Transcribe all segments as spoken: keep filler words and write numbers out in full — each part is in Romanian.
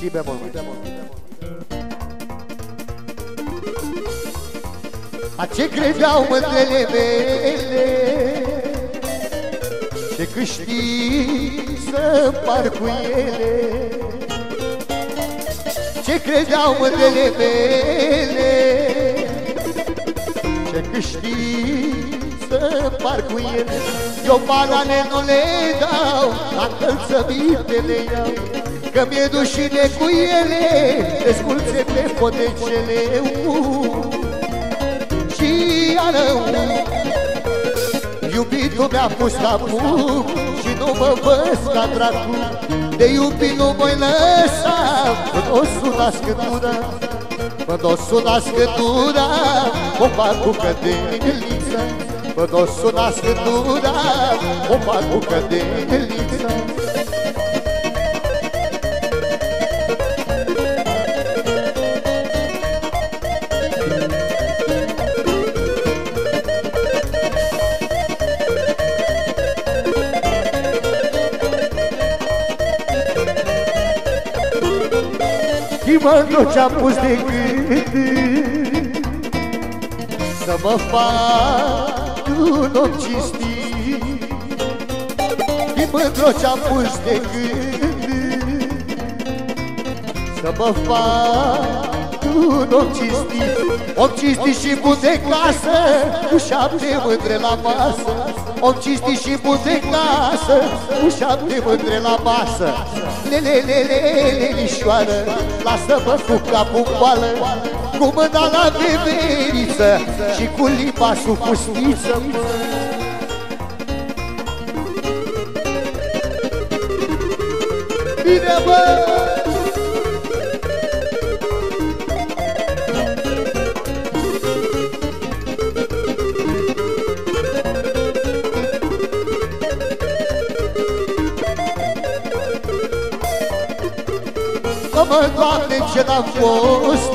Si bemol, si bemol. A ce credeau mândrele mele, ce câștig să împar cu ele, ce credeau mândrele mele, ce câștig să împar cu ele. Eu banane nu le dau, la încălțăminte le iau, că mi-e dușine cu ele, le sculțe pe potecele. Și iară iubitul mi-a pus la buc și nu mă văz ca dracu. De iubit nu voi lăsa până o suna scândura, până o suna scândura, o fac cu cădeliță, până o suna scândura, o fac cu cădeliță. Mă ce-am pus de gând să mă fac un om cinstit. Din mândru ce-am pus de gând să mă fac un om cinstit. Om cinstit și bun de casă, cu șapte mândre la masă. Om cinstit și bun de casă, cu șapte mândre la masă. Lelelelelelișoară, lasă-mă cu capul goală, cu mâna la veveriță și cu limba sub fustiță. Bine, bă! Mă, Doamne, ce n-am fost,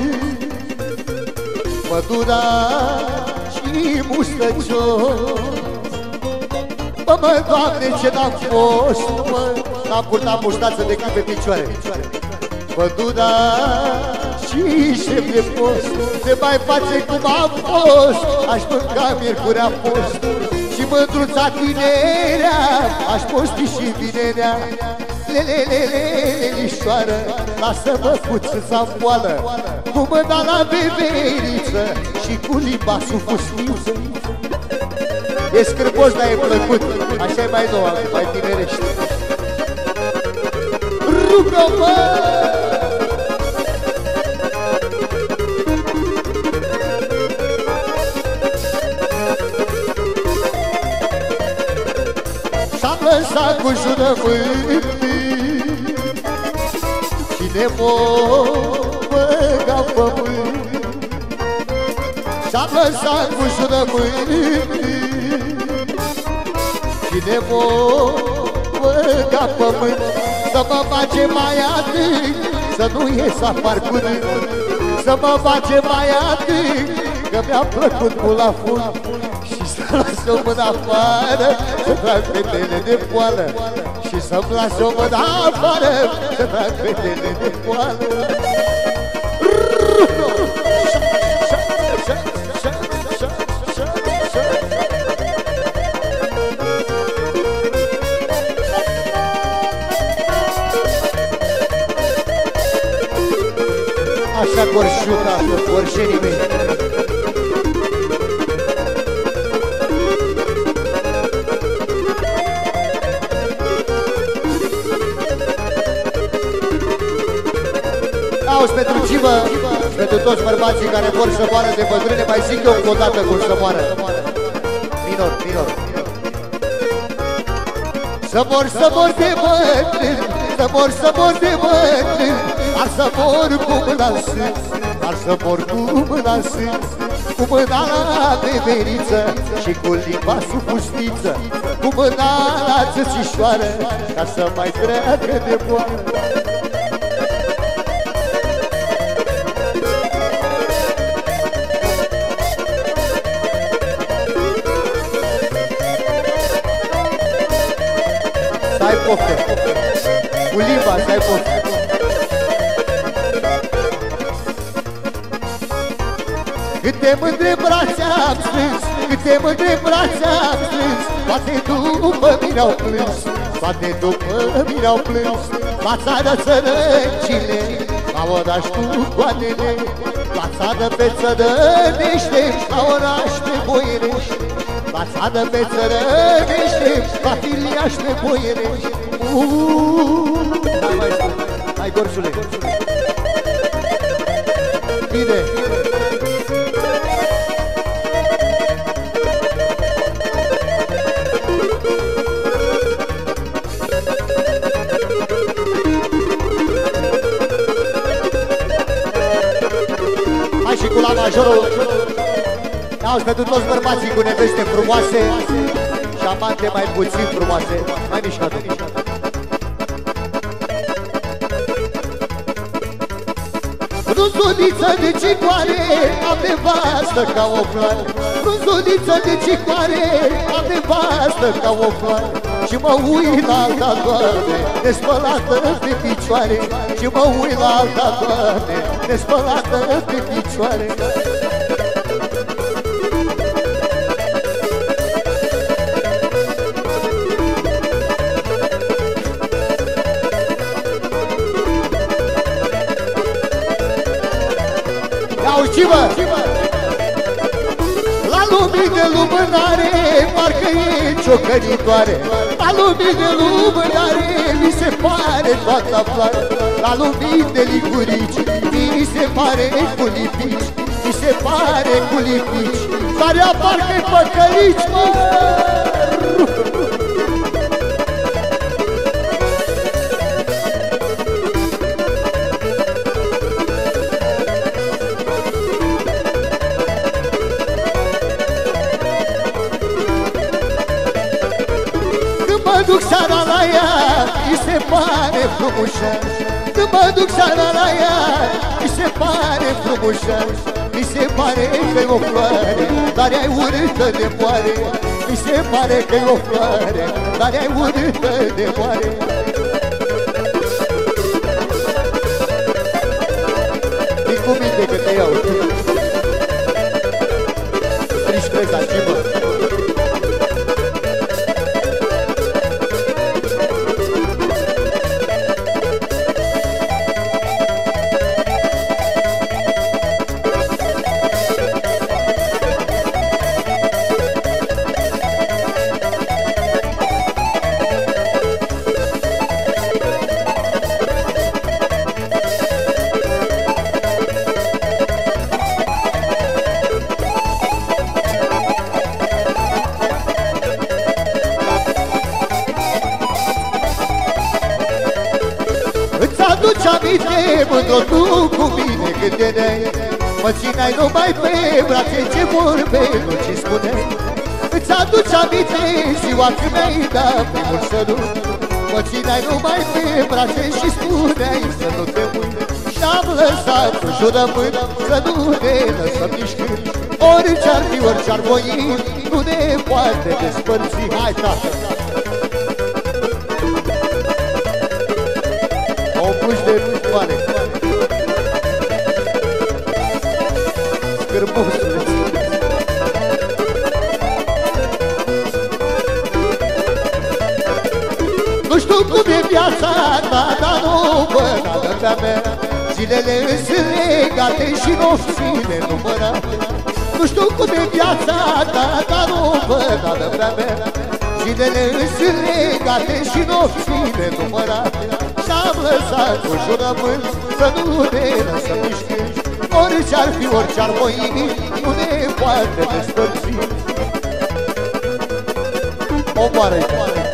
pădura și mustăcios. Mă, mă, Doamne, ce n-am fost, mă, n-am purtat muștață decât pe picioare. Pădura și șef de post, se mai face cum am fost, aș mânca miercurea post. Și mândruța tinerea, aș posti și vinerea. Lelelelelișoară, lasă-mă puțâța-n boală, cu mâna la veveriță și cu limba sub fustiță. E scârbos, dar e plăcut, așa e mai nouă, mai tinerește. Rugă-mă! S-am lăsat cu jurământ, cine m-o băga în pământ. S-am lăsat cu jurământ, cine m-o băga în pământ. Să mă face mai adânc, să nu ies apar curând. Să mă face mai adânc, că mi-a plăcut mult la fund. Și să las o mână afară, să trag fetele de poală. Și să-mi las o mână afară, să trag fetele de poală. Așa corșuta, corșenii mei. Auzi, pentru cimă, pentru toți bărbații care vor să moară de bătrâne, mai zic eu încă o dată cum să moară. Minor, minor. Să mor, să mor de bătrân, să mor, să mor de bătrân, ar să mor cu mâna în sân, ar să mor cu mâna în sân, cu mâna la veveriță și cu limba sub fustiță, cu mâna la țățișoară, ca să mai treacă de boală. Să ai poftă, cu limba să ai poftă. Câte mândre brațe am strâns, câte mândre brațe am strâns, toate după mine au plâns, toate după mine au plâns. La țară sărăcile, la oraș cu coanele, la țară pe țărănește, la oraș pe boierești, la țară pe țărănește, la filiaș pe boierești. Hai maestru, hai gorșule. Bine. Hai și cu la majorul. Auzi pentru toți bărbații cu neveste frumoase și amante mai puțin frumoase. Mai mișcat-o. Frunzuliță de cicoare, am nevastă ca o floare. Frunzuliță de cicoare, am nevastă ca o floare. Și mă uit la alta, Doamne, nespălată pe picioare. Și mă uit la alta, Doamne, nespălată pe picioare. Auzi-mă! La lumii de lumânare, parcă e ciocănitoare. La lumii de lumânare, mi se pare toată floare. La lumii de ligurici, mi se pare cu lipici, mi se pare cu lipici, dar ea parcă-i păcălici, mă! Mă duc seara la ea, mi se pare frumușă. Când mă duc seara la ea, mi se pare frumușă. Mi se pare că-i o floare, dar ea-i urâtă de moare. Mi se pare că-i o floare, dar ea-i urâtă de moare. Vii cu minte că te iau. Nici crezi așa, mă. Îți aminte, mândro, tu cu mine când erai, mă țineai numai pe brațe, ce vorbe nu ce spuneai. Îți aduci aminte ziua când mi-ai dat primul sărut, mă țineai numai pe brațe și spuneai să nu te uit. Și-am lăsat un jurământ să nu ne lăsăm nici când, orice-ar fi, orice-ar voi, nu ne poate despărți. Hai, tată! O puși de mare, scârbosule. Nu știu cum e viața ta, dar nu văd alăpea mea. Zilele sunt legate și nopțile numărate. Nu știu cum e viața ta, dar nu văd alăpea mea. Zilele sunt legate și nopțile numărate. Și-am lăsat un jurământ să nu ne lăsăm nici când, orice-ar fi, orice-ar voi, nu ne poate despărți. Omoară-i!